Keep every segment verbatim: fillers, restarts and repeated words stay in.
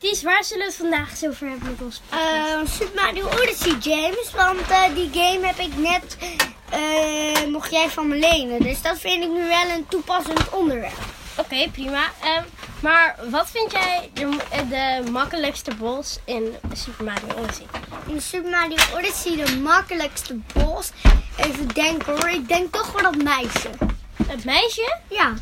Ties, waar zullen we het vandaag eens over hebben met ons podcast? Uh, Super Mario Odyssey, James. Want uh, die game heb ik net, uh, mocht jij van me lenen. Dus dat vind ik nu wel een toepassend onderwerp. Oké, okay, prima. Um, maar wat vind jij de, de makkelijkste boss in Super Mario Odyssey? In Super Mario Odyssey de makkelijkste boss? Even denken hoor. Ik denk toch voor dat meisje. Het meisje? Ja.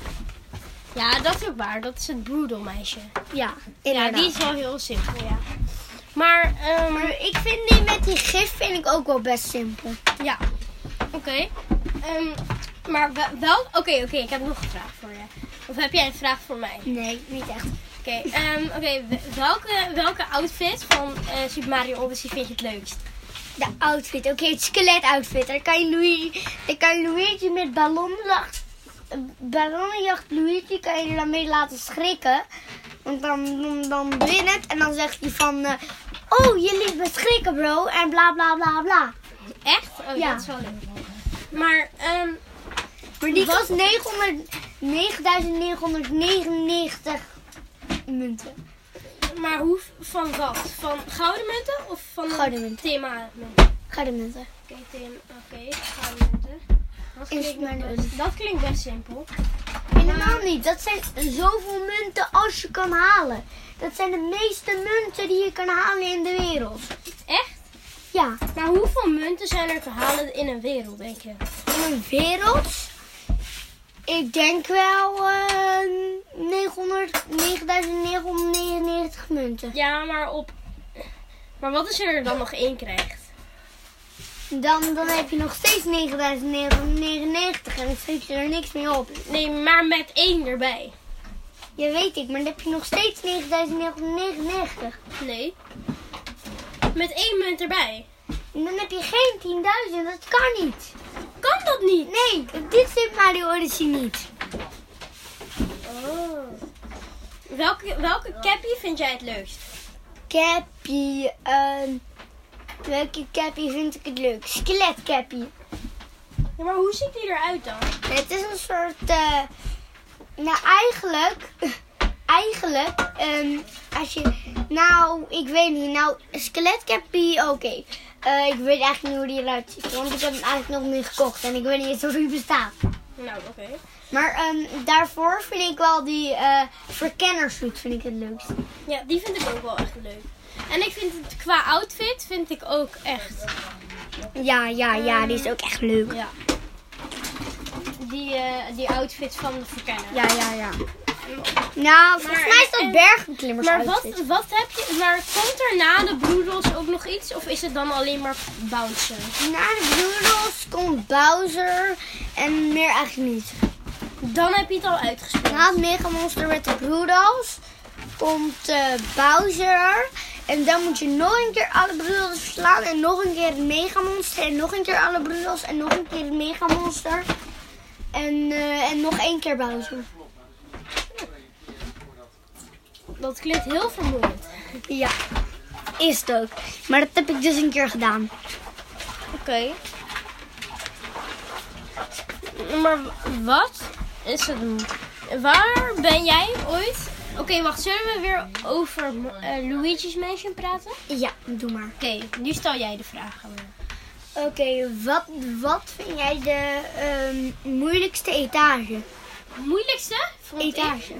Ja, dat is ook waar. Dat is het Broodal meisje. Ja, inderdaad. Ja, die is wel heel simpel, ja. Maar, um, maar ik vind die met die gif vind ik ook wel best simpel. Ja. Oké. Okay. Um, maar wel... Oké, okay, oké. Okay, ik heb nog een vraag voor je. Of heb jij een vraag voor mij? Nee, niet echt. Oké. Okay, um, okay, welke, welke outfit van uh, Super Mario Odyssey vind je het leukst? De outfit. Oké, okay, het skelet outfit. Daar kan je Luigi, daar kan je Luigi met ballonnenjacht... Ballonnenjacht Luigi kan je er dan mee laten schrikken. Want dan, dan, dan doe je het en dan zegt hij van... Uh, oh, je liet me schrikken bro. En bla bla bla bla. Echt? Oh, ja. Dat is wel leuk. Maar, um, maar die kost negenduizend negenhonderdnegenennegentig munten. Maar hoe, van wat? Van gouden munten of van gouden munten. Thema munten? Gouden munten. Oké, okay, okay, gouden munten. Dat klinkt, dat klinkt best simpel. Helemaal niet. Dat zijn zoveel munten als je kan halen. Dat zijn de meeste munten die je kan halen in de wereld. Echt? Ja. Maar hoeveel munten zijn er te halen in een wereld, denk je? In een wereld? Ik denk wel uh, negenduizend negenhonderdnegenennegentig munten. Ja, maar op... Maar wat als je er dan nog één krijgt? Dan, dan heb je nog steeds negenduizend negenhonderdnegenennegentig en dan schrik je er niks meer op. Nee, maar met één erbij. Ja, weet ik, maar dan heb je nog steeds negenduizend negenhonderdnegenennegentig. Nee. Met één munt erbij. En dan heb je geen tienduizend, dat kan niet. Kan dat niet? Nee, dit Super Mario Odyssey niet. Oh. Welke, welke cappy vind jij het leukst? Cappy, ehm... welke cappy vind ik het leuk? Skelet cappy. Ja, maar hoe ziet die eruit dan? Het is een soort... Uh, nou, eigenlijk... Eigenlijk... Um, als je... Nou, ik weet niet. Nou, skelet cappy, oké. Okay. Uh, ik weet eigenlijk niet hoe die eruit ziet. Want ik heb hem eigenlijk nog niet gekocht. En ik weet niet eens of hij bestaat. Nou, oké. Okay. Maar um, daarvoor vind ik wel die uh, verkennersuit vind ik het leukst. Ja, die vind ik ook wel echt leuk. En ik vind het qua outfit vind ik ook echt. Ja, ja, ja, die is ook echt leuk. Ja. Die, uh, die outfit van de verkenner. Ja, ja, ja. Nou, volgens mij is dat bergbeklimmers Maar wat, wat heb je, maar komt er na de Broodals ook nog iets? Of is het dan alleen maar Bowser? Na de Broodals komt Bowser en meer eigenlijk niet. Dan heb je het al uitgespeeld. Na het Mega Monster met de Broodals komt uh, Bowser. En dan moet je nog een keer alle Broodals verslaan. En nog een keer het Mega Monster. En nog een keer alle Broodals. En nog een keer het Mega Monster. En, uh, en nog één keer Bowser. Dat klinkt heel vermoeiend. Ja, is het ook. Maar dat heb ik dus een keer gedaan. Oké. Okay. Maar wat is het? Waar ben jij ooit... Oké, okay, wacht. Zullen we weer over uh, Luigi's Mansion praten? Ja, doe maar. Oké, okay, nu stel jij de vraag. Oké, okay, wat, wat vind jij de um, moeilijkste etage? Moeilijkste? Etage.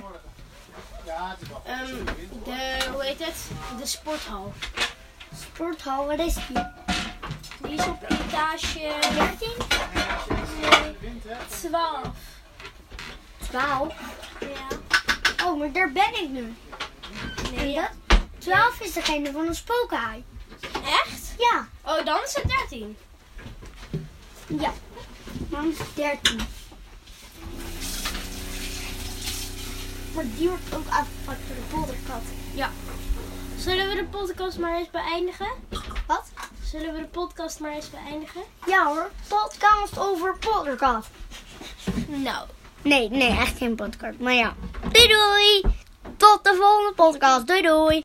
Um, de, hoe heet het? De sporthal. Sporthal, wat is die? Die is op etage dertien? Nee, twaalf. twaalf? Ja. Oh, maar daar ben ik nu. Nee, dat? twaalf is degene van een spookhaai. Echt? Ja. Oh, dan is het dertien. Ja, dan is het dertien. Maar die wordt ook afgepakt door de polderkat. Ja. Zullen we de podcast maar eens beëindigen? Wat? Zullen we de podcast maar eens beëindigen? Ja hoor, podcast over polderkat. Nou. Nee, nee, echt geen podcast. Maar ja. Doei doei. Tot de volgende podcast. Doei doei.